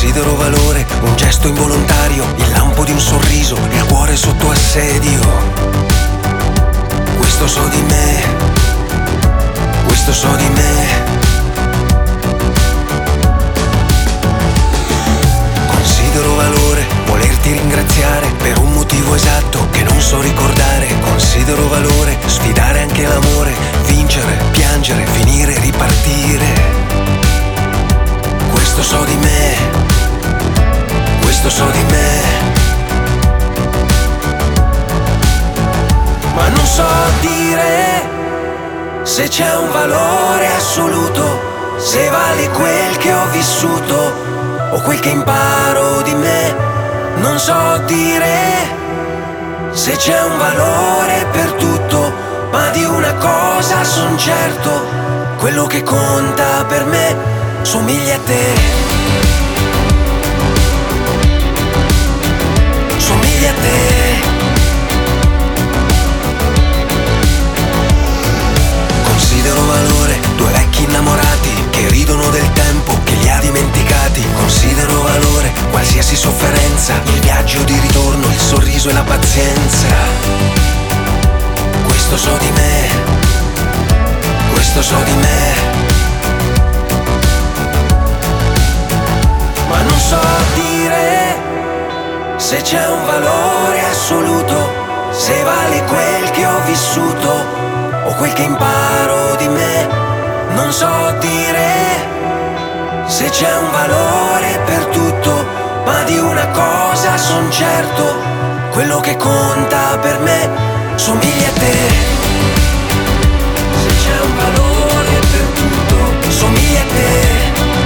Considero valore un gesto involontario, il lampo di un sorriso, il cuore sotto assedio. Questo so di me, questo so di me. Considero valore volerti ringraziare per un motivo esatto che non so ricordare. Considero valore sfidare anche l'amore, vincere, piangere, finire, ripartire. Questo so di me, questo so di me. Ma non so dire se c'è un valore assoluto, se vale quel che ho vissuto o quel che imparo di me. Non so dire se c'è un valore per tutto, ma di una cosa son certo, quello che conta per me somiglia a te, somiglia a te. Considero valore due vecchi innamorati che ridono del tempo che li ha dimenticati. Considero valore qualsiasi sofferenza, il viaggio di ritorno, il sorriso e la pazienza. Questo so di me, questo so di me. Ma non so dire se c'è un valore assoluto, se vale quel che ho vissuto o quel che imparo di me. Non so dire se c'è un valore per tutto, ma di una cosa son certo, quello che conta per me somiglia a te. Se c'è un valore per tutto, somiglia a te.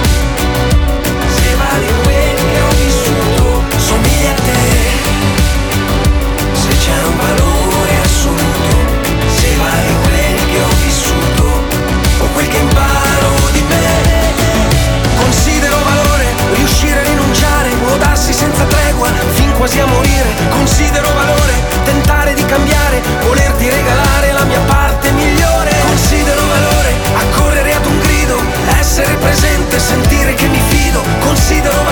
Se vale quel che ho vissuto, somiglia a te. Se c'è un valore assoluto, se vale quel che ho vissuto o quel che imparo di me. Considero valore riuscire a rinunciare o darsi senza tregua fin quasi a morire. Considero valore tentare di cambiare, volerti regalare la mia parte migliore. Considero valore accorrere ad un grido, essere presente, sentire che mi fido. Considero